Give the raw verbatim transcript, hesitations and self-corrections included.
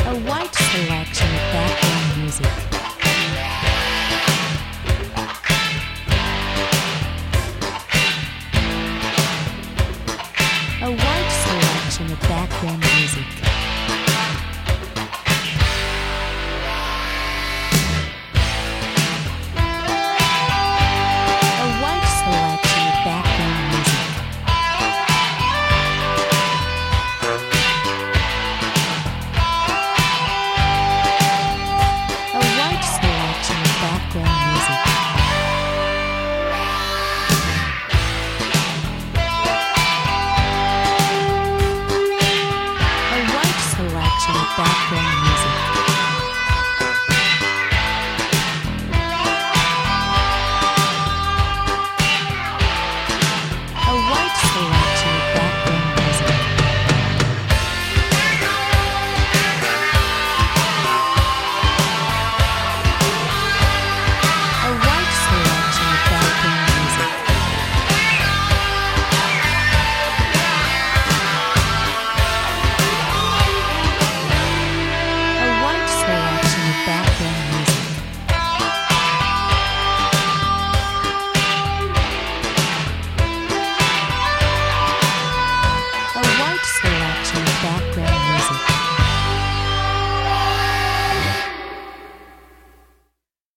A wide selection of background music. A wide selection of background music. A wide selection of background music. A wide selection of background music. A wide selection of background music.